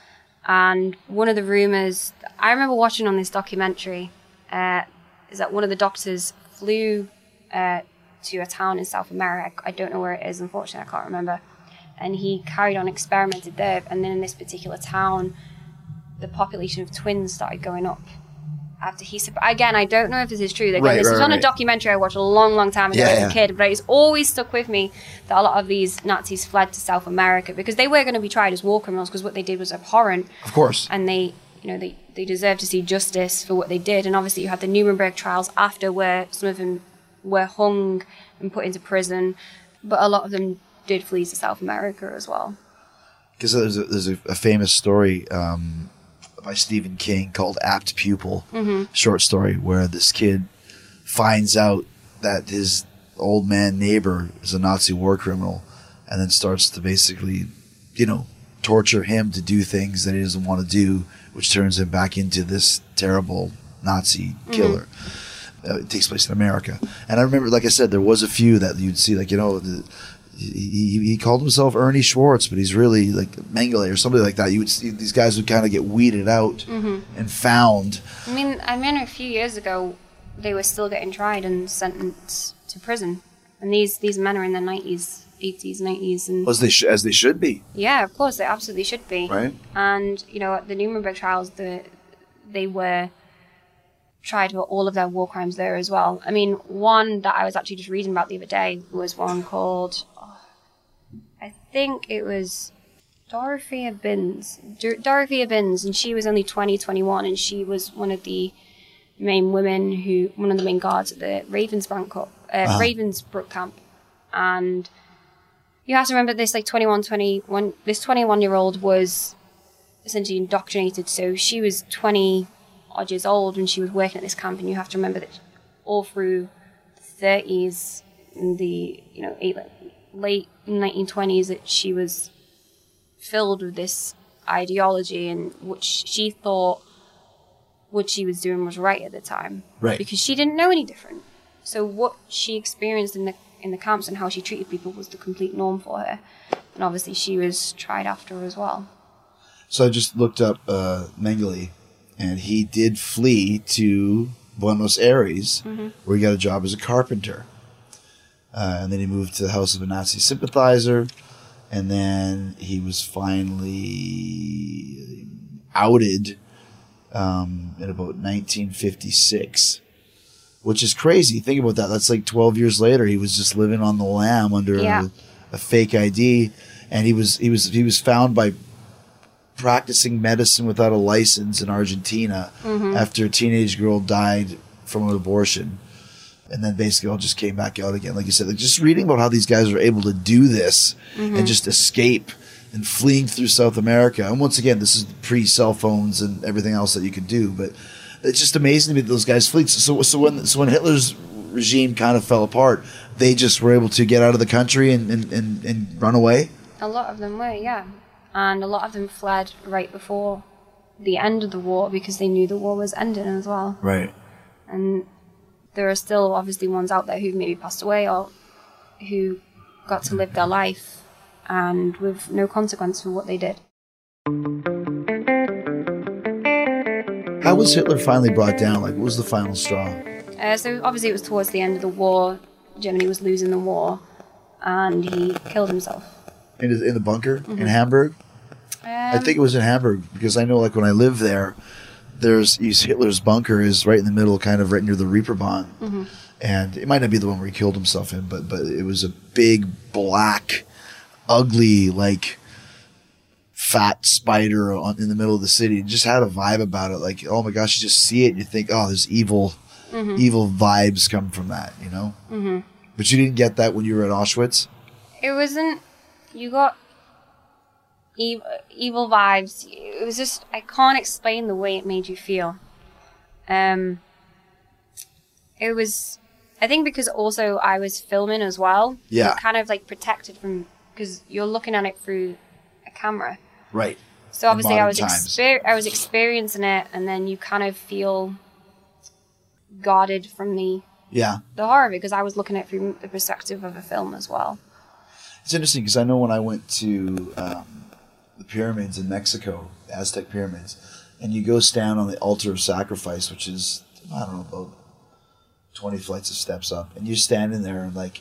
And one of the rumours I remember watching on this documentary uh, is that one of the doctors flew uh, to a town in South America. I don't know where it is, unfortunately, I can't remember. And he carried on, experimented there. And then in this particular town, the population of twins started going up. After he, again, I don't know if this is true. Again, right, this right, is on right. a documentary I watched a long, long time ago yeah, as yeah. a kid, but it's always stuck with me that a lot of these Nazis fled to South America because they were going to be tried as war criminals because what they did was abhorrent. Of course. And they, you know, they, they deserved to see justice for what they did. And obviously you had the Nuremberg trials after where some of them were hung and put into prison, but a lot of them did flee to South America as well. Because there's a, there's a, a famous story um, by Stephen King called Apt Pupil, Mm-hmm. short story, where this kid finds out that his old man neighbor is a Nazi war criminal and then starts to basically, you know, torture him to do things that he doesn't want to do, which turns him back into this terrible Nazi killer. Mm-hmm. Uh, it takes place in America. And I remember, like I said, there was a few that you'd see, like, you know, the, He, he called himself Ernie Schwartz, but he's really like Mengele or somebody like that. You would see these guys would kind of get weeded out Mm-hmm. and found. I mean, I mean, a few years ago, they were still getting tried and sentenced to prison. And these, these men are in their nineties, eighties, nineties. And As they, sh- as they should be. yeah, of course, they absolutely should be. Right. And, you know, at the Nuremberg trials, the, they were tried for all of their war crimes there as well. I mean, one that I was actually just reading about the other day was one called, oh, I think it was Dorothea Binns. Dor- Dorothea Binns, and she was only twenty, twenty-one, and she was one of the main women who, one of the main guards at the Ravensbrück camp, uh, uh-huh. Ravensbrück camp. And you have to remember this, like twenty-one, twenty-one, this twenty-one-year-old was essentially indoctrinated, so she was twenty odd years old when she was working at this camp, and you have to remember that all through the thirties and the, you know, eight, late nineteen twenties that she was filled with this ideology and what she thought what she was doing was right at the time. Right. Because she didn't know any different. So what she experienced in the in the camps and how she treated people was the complete norm for her. And obviously she was tried after as well. So I just looked up uh, Mengele, and he did flee to Buenos Aires, mm-hmm. where he got a job as a carpenter. Uh, and then he moved to the house of a Nazi sympathizer, and then he was finally outed um, in about nineteen fifty-six, which is crazy. Think about that. That's like twelve years later. He was just living on the lam under yeah. a, a fake I D, and he was he was he was found by practicing medicine without a license in Argentina mm-hmm. after a teenage girl died from an abortion. And then basically all just came back out again. Like you said, like just reading about how these guys are able to do this mm-hmm. and just escape and fleeing through South America. And once again, this is pre-cell phones and everything else that you could do. But it's just amazing to me that those guys flee. So, so when so when Hitler's regime kind of fell apart, they just were able to get out of the country and, and, and, and run away? A lot of them were, yeah. And a lot of them fled right before the end of the war because they knew the war was ending as well. Right. And there are still obviously ones out there who've maybe passed away or who got to live their life and with no consequence for what they did. How was Hitler finally brought down? Like, what was the final straw? Uh, so obviously it was towards the end of the war. Germany was losing the war, and he killed himself. In the, in the bunker mm-hmm. in Hamburg? Um, I think it was in Hamburg because I know, like, when I lived there, there's Hitler's bunker is right in the middle, kind of right near the Reeperbahn. Mm-hmm. And it might not be the one where he killed himself in, but but it was a big, black, ugly, like, fat spider on, in the middle of the city. It just had a vibe about it. Like, oh my gosh, you just see it and you think, oh, there's evil, mm-hmm. evil vibes come from that, you know? Mm-hmm. But you didn't get that when you were at Auschwitz? It wasn't, you got evil, evil vibes. It was just, I can't explain the way it made you feel. Um, it was, I think because also I was filming as well. Yeah. You're kind of like protected from, because you're looking at it through a camera. Right. So obviously I was exper- I was experiencing it, and then you kind of feel guarded from the yeah the horror of it, because I was looking at it through the perspective of a film as well. It's interesting because I know when I went to um, the pyramids in Mexico, the Aztec pyramids, and you go stand on the altar of sacrifice, which is, I don't know, about twenty flights of steps up, and you're standing there and like,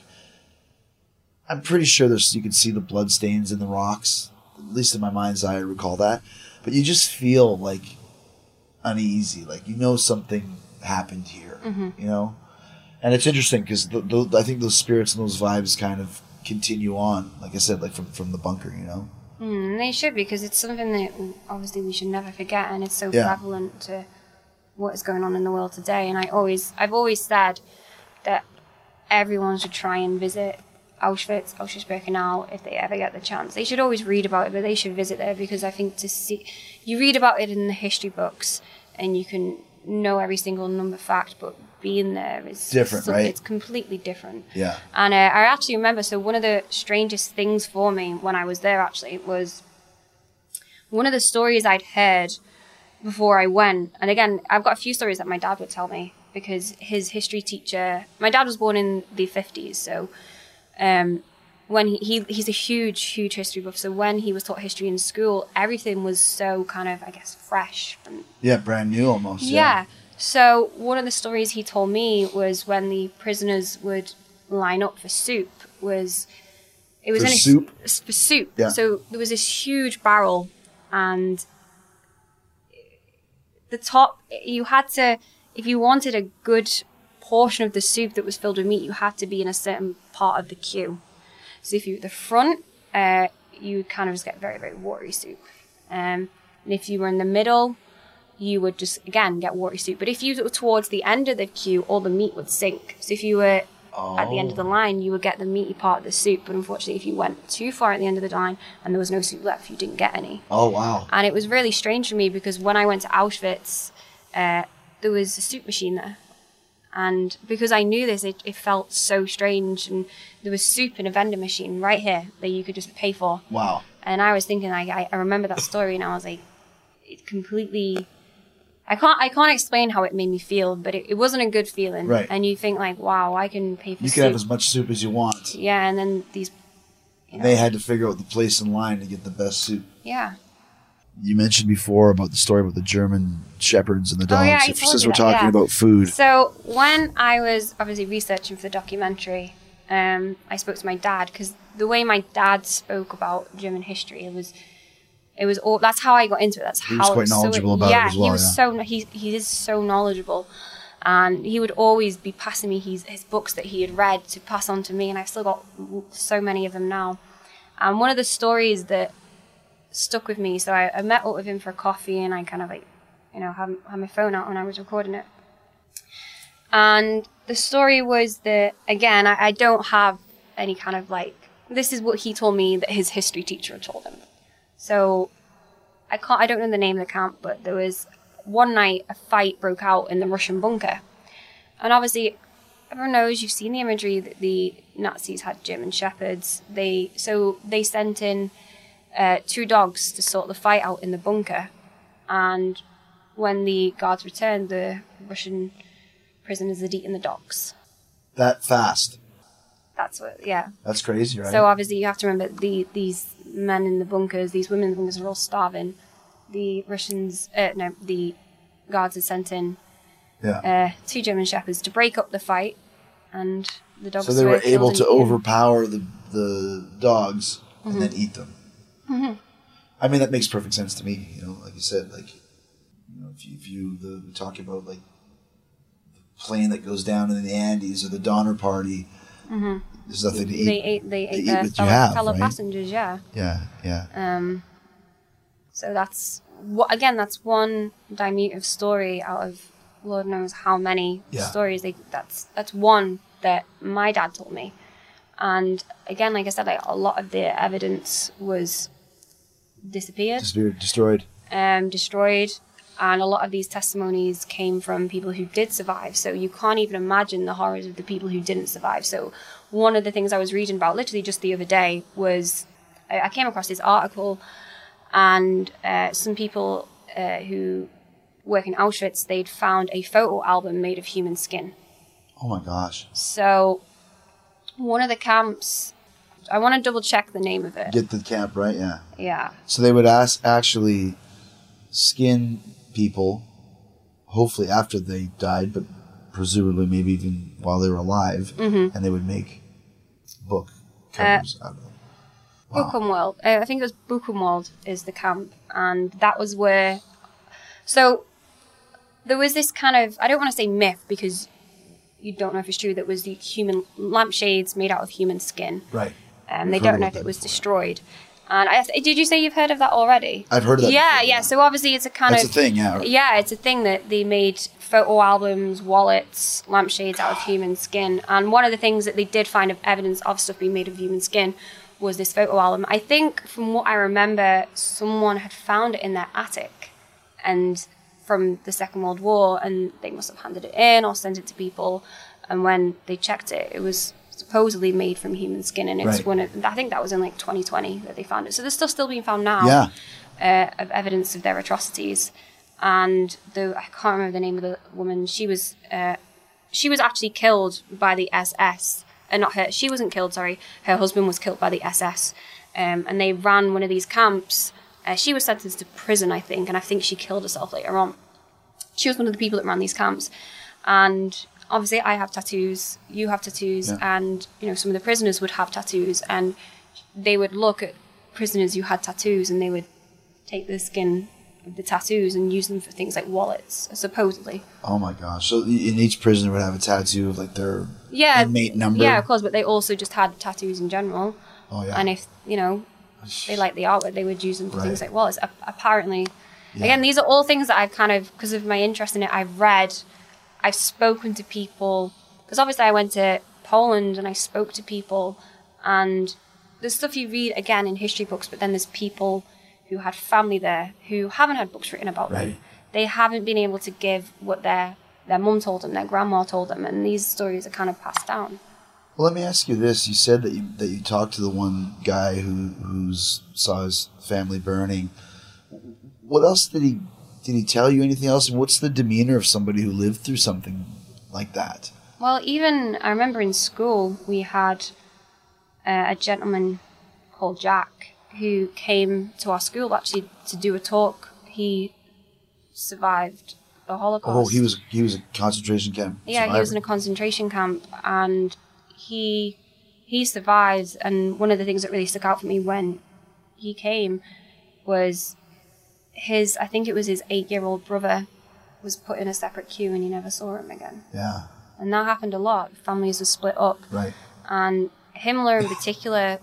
I'm pretty sure there's you can see the blood stains in the rocks. At least in my mind's eye, I recall that. But you just feel like uneasy, like you know something happened here, mm-hmm. you know. And it's interesting because I think those spirits and those vibes kind of continue on, like I said, like from, from the bunker, you know. Mm, they should, because it's something that obviously we should never forget, and it's so yeah. prevalent to what is going on in the world today. And I always, I've always said that everyone should try and visit Auschwitz, Auschwitz-Birkenau, if they ever get the chance. They should always read about it, but they should visit there, because I think to see, you read about it in the history books and you can know every single number fact, but being there is different, so, right? It's completely different. Yeah. And uh, I actually remember, so one of the strangest things for me when I was there actually was one of the stories I'd heard before I went. And again, I've got a few stories that my dad would tell me, because his history teacher, my dad was born in the fifties, so Um, when he, he he's a huge, huge history buff. So when he was taught history in school, everything was so kind of, I guess, fresh. And, yeah, brand new almost. Yeah. yeah. So one of the stories he told me was when the prisoners would line up for soup was it was for in a, soup. For soup. Yeah. So there was this huge barrel, and the top, you had to, if you wanted a good portion of the soup that was filled with meat, you had to be in a certain part of the queue. So if you were at the front, uh, you would kind of just get very, very watery soup. Um, and if you were in the middle, you would just, again, get watery soup. But if you were towards the end of the queue, all the meat would sink. So if you were oh. at the end of the line, you would get the meaty part of the soup. But unfortunately, if you went too far at the end of the line and there was no soup left, you didn't get any. Oh, wow. And it was really strange for me, because when I went to Auschwitz, uh, there was a soup machine there. And because I knew this, it, it felt so strange. And there was soup in a vending machine right here that you could just pay for. Wow. And I was thinking, like, I, I remember that story, and I was like, it completely, I can't I can't explain how it made me feel, but it, it wasn't a good feeling. Right. And you think, like, wow, I can pay for You soup. can have as much soup as you want. Yeah, and then these, you know. They had to figure out the place in line to get the best soup. Yeah. You mentioned before about the story about the German shepherds and the dogs. Oh, yeah, I if, told since you we're that, talking yeah. about food. So when I was obviously researching for the documentary, um, I spoke to my dad, because the way my dad spoke about German history, it was, it was all. That's how I got into it. That's he how. was quite knowledgeable so, about yeah, it as well. he was yeah. so he he is so knowledgeable, and he would always be passing me his his books that he had read to pass on to me, and I've still got so many of them now. And one of the stories that stuck with me, so I, I met up with him for coffee, and I kind of like, you know, had, had my phone out when I was recording it. And the story was that, again, I, I don't have any kind of like, this is what he told me that his history teacher had told him. So I can't, I don't know the name of the camp, but there was one night a fight broke out in the Russian bunker. And obviously, everyone knows, you've seen the imagery that the Nazis had German shepherds. They, so they sent in Uh, two dogs to sort the fight out in the bunker, and when the guards returned, the Russian prisoners had eaten the dogs. That fast. That's what, yeah. That's crazy, right? So obviously you have to remember the these men in the bunkers, these women in the bunkers are all starving. The Russians, uh, no, the guards had sent in yeah. uh, two German shepherds to break up the fight, and the dogs. So they were, were able to eaten. overpower the the dogs and mm-hmm. then eat them. Mm-hmm. I mean, that makes perfect sense to me. You know, like you said, like you know, if you, if you the we talk about like the plane that goes down in the Andes or the Donner Party, mm-hmm. there's nothing to eat. They ate. They, they ate eat their what fellow, you have, fellow right? passengers. Yeah. Yeah, yeah. Um, So that's what again. That's one diminutive story out of Lord knows how many Yeah. stories. They, that's that's one that my dad told me, and again, like I said, like a lot of the evidence was disappeared, Disappeared, destroyed. um, destroyed, and a lot of these testimonies came from people who did survive. So you can't even imagine the horrors of the people who didn't survive. So one of the things I was reading about literally just the other day was I, I came across this article, and uh, some people uh, who work in Auschwitz, they'd found a photo album made of human skin. Oh my gosh. So one of the camps, I want to double check the name of it. Get the camp, right? Yeah. Yeah. So they would ask actually skin people, hopefully after they died, but presumably maybe even while they were alive, Mm-hmm. and they would make book covers out of them. Wow. Buchenwald. Uh, I think it was Buchenwald is the camp, and that was where. So there was this kind of, I don't want to say myth because you don't know if it's true, that was the human lampshades made out of human skin. Right. And they I've heard don't know about if it that was before. destroyed. And I, did you say you've heard of that already? I've heard of that Yeah, before, yeah. yeah. So obviously it's a kind That's of a thing, yeah. Yeah, it's a thing that they made photo albums, wallets, lampshades out of human skin. And one of the things that they did find of evidence of stuff being made of human skin was this photo album. I think from what I remember, someone had found it in their attic, and from the Second World War, and they must have handed it in or sent it to people. And when they checked it, it was supposedly made from human skin, and it's Right. one of, I think that was in like twenty twenty that they found it. So there's stuff still being found now, Yeah. uh, of evidence of their atrocities. And the I can't remember the name of the woman. She was uh, she was actually killed by the S S, and uh, not her. She wasn't killed. Sorry, her husband was killed by the S S, um, and they ran one of these camps. Uh, she was sentenced to prison, I think, and I think she killed herself later on. She was one of the people that ran these camps, and obviously I have tattoos, you have tattoos, Yeah. and you know some of the prisoners would have tattoos, and they would look at prisoners who had tattoos, and they would take the skin of the tattoos and use them for things like wallets, supposedly. Oh my gosh. So in each prisoner would have a tattoo of like their Yeah, inmate number? yeah, of course, but they also just had tattoos in general. Oh yeah. And if you know they liked the artwork, they would use them for things Right. like wallets. A- apparently, Yeah. again, these are all things that I've kind of, because of my interest in it, I've read, I've spoken to people, because obviously I went to Poland and I spoke to people, and there's stuff you read again in history books, but then there's people who had family there who haven't had books written about them. Right. They haven't been able to give what their their mum told them, their grandma told them, and these stories are kind of passed down. Well, let me ask you this. You said that you that you talked to the one guy who who's saw his family burning. What else did he did he tell you? Anything else? And what's the demeanor of somebody who lived through something like that? Well, even I remember in school we had uh, a gentleman called Jack who came to our school actually to do a talk. He survived the Holocaust. Oh, he was he was a concentration camp. Yeah, he was in a survivor. concentration camp, and he he survived. And one of the things that really stuck out for me when he came was his, I think it was his eight-year-old brother was put in a separate queue, and he never saw him again. Yeah, And that happened a lot. Families were split up. right. And Himmler in particular,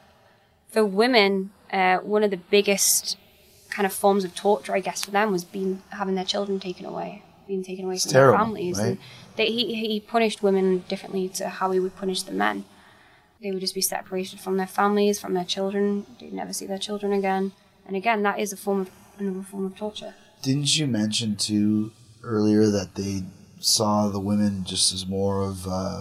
for women, uh, one of the biggest kind of forms of torture, I guess, for them was being having their children taken away, being taken away It's from terrible, their families. right? And they, he, he punished women differently to how he would punish the men. They would just be separated from their families, from their children. They'd never see their children again. And again, that is a form of another form of torture. Didn't you mention too earlier that they saw the women just as more of uh,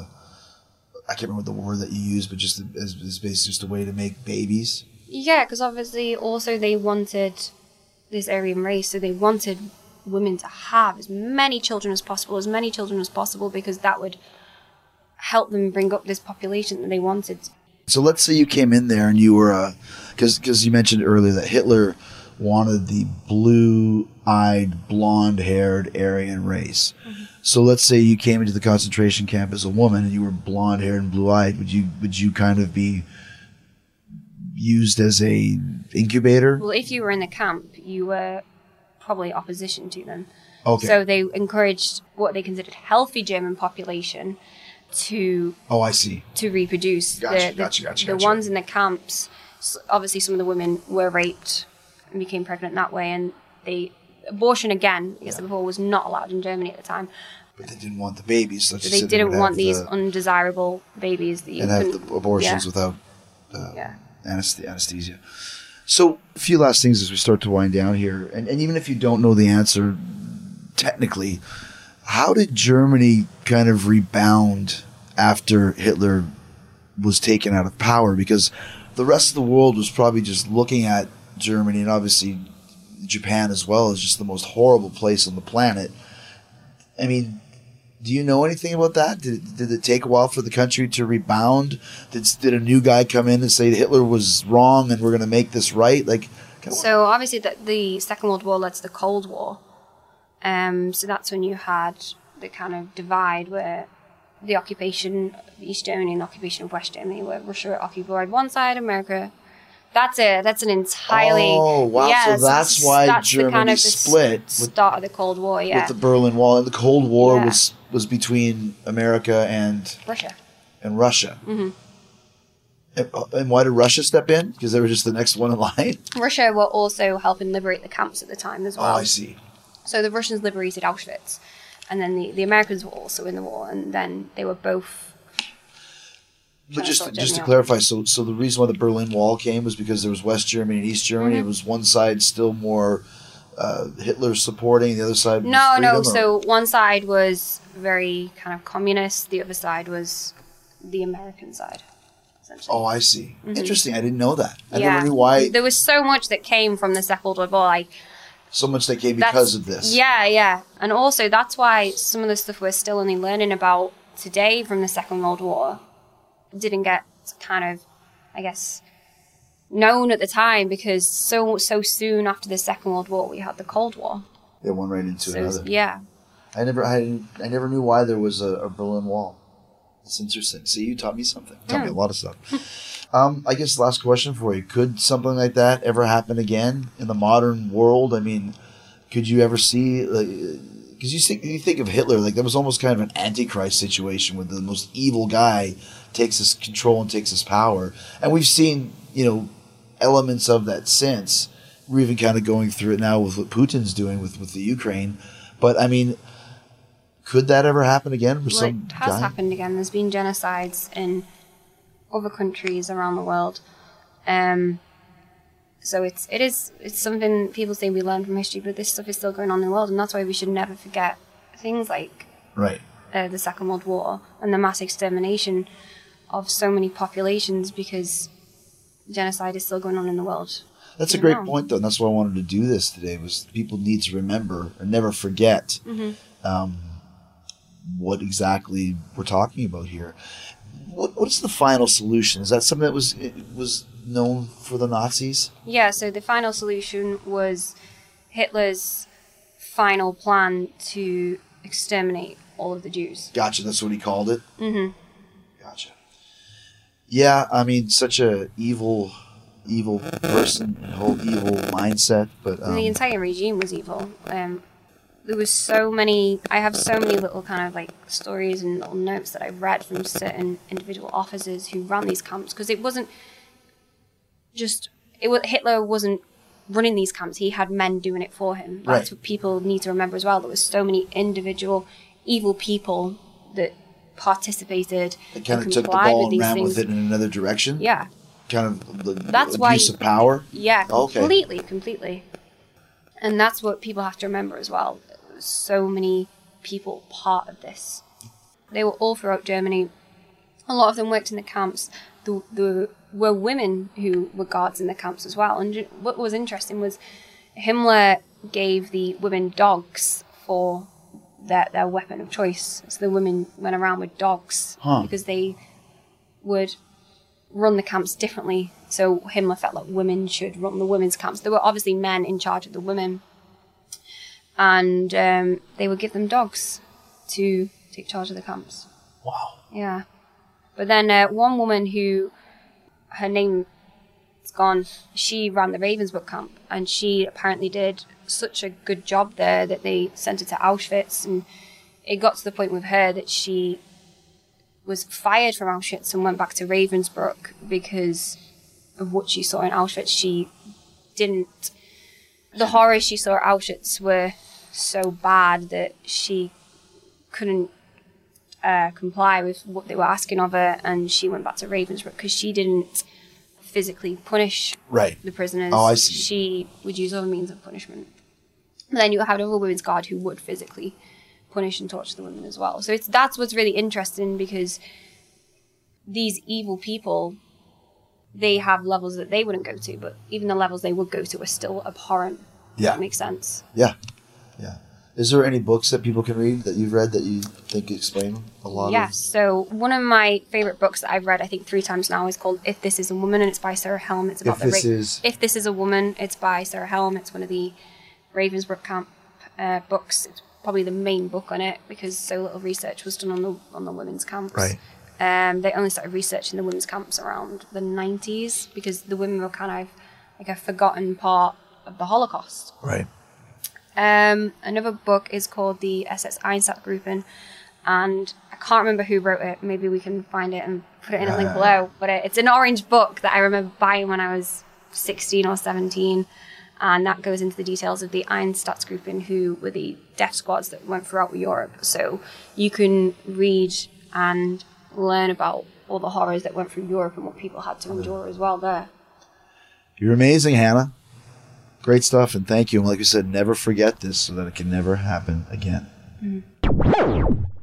I can't remember the word that you used, but just as, as basically just a way to make babies? Yeah, because obviously also they wanted this Aryan race, so they wanted women to have as many children as possible, as many children as possible, because that would help them bring up this population that they wanted. So let's say you came in there and you were a, because because you mentioned earlier that Hitler wanted the blue-eyed, blonde-haired Aryan race. Mm-hmm. So let's say you came into the concentration camp as a woman and you were blonde-haired and blue-eyed. Would you would you kind of be used as a incubator? Well, if you were in the camp, you were probably opposition to them. Okay. So they encouraged what they considered healthy German population to Oh, I see. to reproduce. Gotcha, the, the, gotcha, gotcha, the gotcha. ones in the camps, s- obviously some of the women were raped and became pregnant that way. And they abortion again, I guess Yeah. before, was not allowed in Germany at the time. But they didn't want the babies. So So they didn't want these the, undesirable babies that you and have the abortions yeah. without uh, yeah. anesthe- anesthesia. So a few last things as we start to wind down here, and, and even if you don't know the answer technically, how did Germany kind of rebound after Hitler was taken out of power? Because the rest of the world was probably just looking at Germany, and obviously Japan as well, as just the most horrible place on the planet. I mean, do you know anything about that? Did, did it take a while for the country to rebound? Did, did a new guy come in and say Hitler was wrong and we're going to make this right? Like, so obviously the, the Second World War led to the Cold War. Um, so that's when you had the kind of divide where the occupation of East Germany and the occupation of West Germany, where Russia occupied one side, America. That's a that's an entirely oh wow! Yeah, so that's, that's why that's Germany the kind of split the start of the Cold War. Yeah, with the Berlin Wall, and the Cold War yeah. was was between America and Russia. And Russia. Mm-hmm. And, and why did Russia step in? Because they were just the next one in line. Russia were also helping liberate the camps at the time as well. Oh, I see. So the Russians liberated Auschwitz, and then the, the Americans were also in the war, and then they were both. But just just to clarify, so so the reason why the Berlin Wall came was because there was West Germany and East Germany. Mm-hmm. It was one side still more uh, Hitler supporting, the other side was no, freedom, no. or? So one side was very kind of communist. The other side was the American side. Oh, I see. Mm-hmm. Interesting. I didn't know that. I yeah. never knew why. There was so much that came from the Second World War. Like so much that came because of this. Yeah, yeah, and also that's why some of the stuff we're still only learning about today from the Second World War didn't get kind of, I guess, known at the time, because so so soon after the Second World War we had the Cold War. They went right into so, another. Yeah. I never, I, I never knew why there was a, a Berlin Wall. It's interesting. See, you taught me something. You taught yeah. me a lot of stuff. um, I guess last question for you: could something like that ever happen again in the modern world? I mean, could you ever see? Like, because you think you think of Hitler, like that was almost kind of an antichrist situation where the most evil guy takes his control and takes his power, and we've seen you know elements of that since. We're even kind of going through it now with what Putin's doing with, with the Ukraine, but I mean, could that ever happen again? Well, some it has guy? happened again. There's been genocides in other countries around the world. Um, so it's it is it's something people say we learn from history, but this stuff is still going on in the world, and that's why we should never forget things like right. uh, the Second World War and the mass extermination of so many populations, because genocide is still going on in the world. That's a great point, though, and that's why I wanted to do this today. Was people need to remember and never forget mm-hmm. um, what exactly we're talking about here. What What's the final solution? Is that something that was was known for the Nazis? Yeah. So the final solution was Hitler's final plan to exterminate all of the Jews. Gotcha. That's what he called it. Mm-hmm. Gotcha. Yeah, I mean, such a evil. evil person, whole evil mindset, but um, the entire regime was evil. Um, there was so many. I have so many little kind of like stories and little notes that I've read from certain individual officers who ran these camps, because it wasn't just it was Hitler wasn't running these camps. He had men doing it for him. That's right. what people need to remember as well. There was so many individual evil people that participated. They kind and of took the complied ball with and these ran things. with it in another direction. Yeah. Kind of the That's abuse why, of power. Yeah, okay. completely, completely. And that's what people have to remember as well. So many people part of this. They were all throughout Germany. A lot of them worked in the camps. There, there were women who were guards in the camps as well. And what was interesting was Himmler gave the women dogs for their, their weapon of choice. So the women went around with dogs huh. because they would run the camps differently. So Himmler felt like women should run the women's camps. There were obviously men in charge of the women, and um, they would give them dogs to take charge of the camps. Wow. Yeah. But then uh, one woman who, her name is gone, she ran the Ravensbrück camp, and she apparently did such a good job there that they sent her to Auschwitz, and it got to the point with her that she was fired from Auschwitz and went back to Ravensbrück because of what she saw in Auschwitz. She didn't the horrors she saw at Auschwitz were so bad that she couldn't uh, comply with what they were asking of her, and she went back to Ravensbrück because she didn't physically punish right. the prisoners. Oh, I see. She would use other means of punishment. And then you have another women's guard who would physically punish and torture the women as well. So it's that's what's really interesting, because these evil people, they have levels that they wouldn't go to, but even the levels they would go to are still abhorrent. Yeah. That makes sense. Yeah. Yeah. Is there any books that people can read that you've read that you think explain a lot Yes. of? So one of my favorite books that I've read, I think three times now, is called If This Is a Woman, and it's by Sarah Helm. It's about If the This ra- Is... If This Is a Woman, it's by Sarah Helm. It's one of the Ravensbrück camp uh, books. It's probably the main book on it because so little research was done on the on the women's camps. Right. Um, they only started researching the women's camps around the nineties because the women were kind of like a forgotten part of the Holocaust. Right. Um, another book is called the S S Einsatzgruppen, and I can't remember who wrote it. Maybe we can find it and put it in a link Uh. below. But it, it's an orange book that I remember buying when I was sixteen or seventeen, and that goes into the details of the Einsatzgruppen, who were the death squads that went throughout Europe. So you can read and learn about all the horrors that went through Europe and what people had to endure as well there. You're amazing, Hannah. Great stuff, and thank you. And like you said, never forget this so that it can never happen again. Mm-hmm.